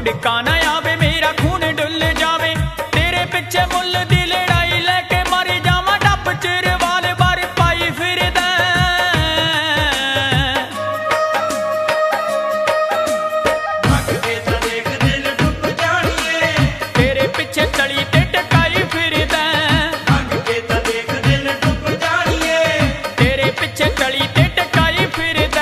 टिका ना आवे मेरा खून डुल जावे, तेरे पिछे मुल दी लड़ाई लेके मर जावा, डब चिर वाल बार पाई फिरदा। मंगदे तां देख दिल डुब जाणीए, तेरे पिछे तली ते टकाई फिरदा। मंगदे तां देख दिल डुब जाणीए, तेरे पिछे तली ते टकाई फिरदा।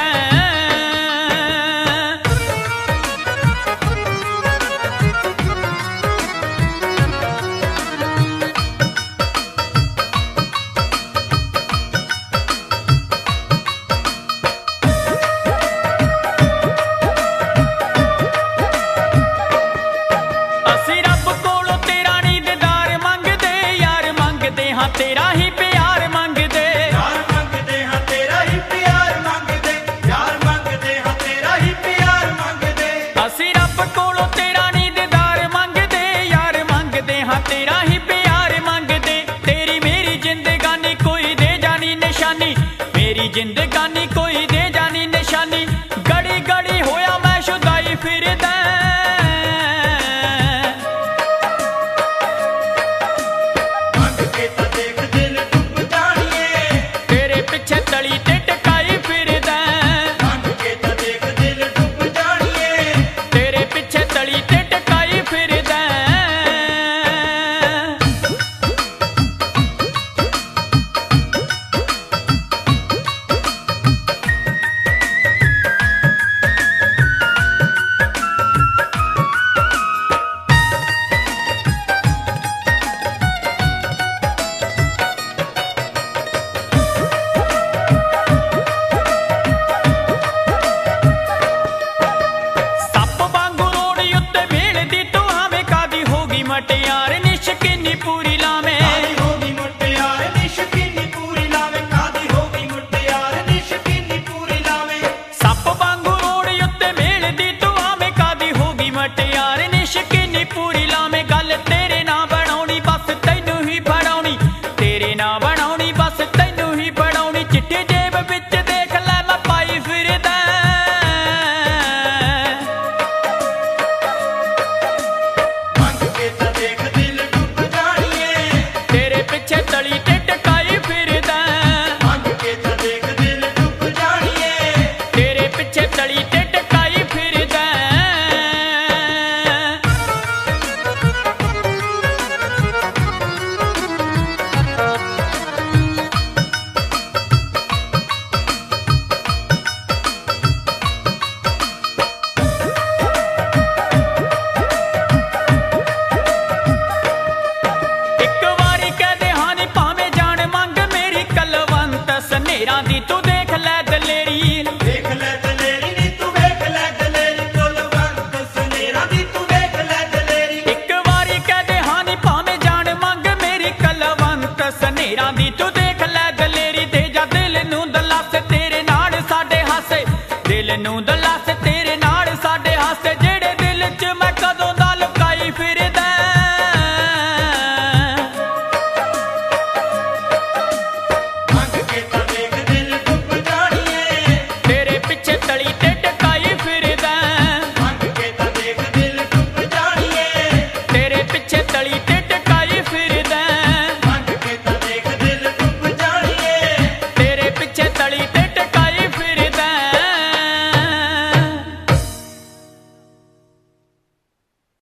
ਅਸੀਂ ਰੱਬ ਕੋਲੋਂ ਤੇਰਾ ਨੀ ਦੀਦਾਰ ਮੰਗਦੇ, ਯਾਰ ਮੰਗਦੇ ਹਾਂ ਤੇਰਾ ਹੀ ਪਿਆਰ ਮੰਗਦੇ। यार मंगदे हां तेरा ही प्यार मंगदे, यार मंगदे हां तेरा ही प्यार मंगदे। ਅਸੀਂ ਰੱਬ ਕੋਲੋਂ ਤੇਰਾ ਨੀ ਦੀਦਾਰ ਮੰਗਦੇ, ਯਾਰ ਮੰਗਦੇ ਹਾਂ ਤੇਰਾ ਹੀ ਪਿਆਰ ਮੰਗਦੇ। ਤੇਰੀ ਮੇਰੀ ਜ਼ਿੰਦਗਾਨੀ ਕੋਈ ਦੇ ਜਾਣੀ ਨਿਸ਼ਾਨੀ, ਮੇਰੀ ਜ਼ਿੰਦਗਾਨੀ ਕੋਈ ਦੇ ਜਾਣੀ ਨਿਸ਼ਾਨੀ। ਗੜੀ ਗੜੀ ਹੋਇਆ ਮੈਂ ਸ਼ੁਦਾਈ ਫਿਰਦਾ। मंगदे तां देख दिल डुब जाणीए, तेरे पिछे तली ते टकाई फिरदा। मंगदे तां देख दिल डुब जाणीए, तेरे पिछे तली ते टकाई फिरदा। ਸੱਪ ਵਾਂਗੂ ਰੋੜੀ ਉੱਤੇ ਵੇਲਦੀ ਤੂੰ ਆਵੇਂ, ਕਾਦੀ ਹੋਗੀ ਮਟਿਆਰ ਨਿਸ਼ ਕਿੰਨੀ ਪੂਰੀ ਲਾਵੇਂ। कादी होगी मुटियार निशकीनी पूरी लावे, कादी होगी मुटियार निशकीनी पूरी लावे। ਸੱਪ ਵਾਂਗੂ ਰੋੜੀ ਉੱਤੇ ਵੇਲਦੀ ਤੂੰ ਆਵੇਂ, ਕਾਦੀ ਹੋਗੀ ਮਟਿਆਰ ਨਿਸ਼ ਕਿੰਨੀ ਪੂਰੀ ਲਾਵੇਂ। ਗੱਲ ਤੇਰੇ ਨਾਲ ਬਣਾਉਣੀ ਬਸ ਤੈਨੂੰ ਹੀ ਫੜਾਉਣੀ, ਤੇਰੇ ਨਾਲ ਬਣਾਉਣੀ ਬਸ ਤੈਨੂੰ ਹੀ ਫੜਾਉਣੀ। ਚਿੱਟੀ ਜੇਬ ਵਿੱਚ ਦੇਖ ਲੈ ਮੈਂ ਪਾਈ ਫਿਰਦਾ। मंगदे तां देख दिल डुब जाणीए, तेरे पिछे तली ते टकाई फिरदा। मंगदे तां देख दिल डुब जाणीए, तेरे पिछे तली ते टकाई फिरदा। ਇੱਕ ਵਾਰੀ ਕਹਦੇ ਹਾਂ ਨੀ ਭਾਵੇਂ ਜਾਣ ਮੰਗ ਮੇਰੀ, ਕਲਵੰਤ ਸਨੇਰਾਂ ਦੀ ਤੂੰ ਦੇਖ ਲੈ ਦਲੇਰੀ। देख लै दलेरी नी तू देख लै दलेरी, कुलवंत सनेरा दी तू देख लै दलेरी। ਇੱਕ ਵਾਰੀ ਕਹਦੇ ਹਾਂ ਨੀ ਭਾਵੇਂ ਜਾਣ ਮੰਗ ਮੇਰੀ, ਕਲਵੰਤ ਸਨੇਰਾਂ ਦੀ ਤੂੰ ਦੇਖ ਲੈ ਦਲੇਰੀ। ਦੇ ਜਾ ਦਿਲ ਨੂੰ ਦਲਾਸੇ, ਤੇਰੇ ਨਾਲ ਸਾਡੇ ਹਾਸੇ, ਦਿਲ ਨੂੰ ਦਲਾਸੇ ਤੇਰੇ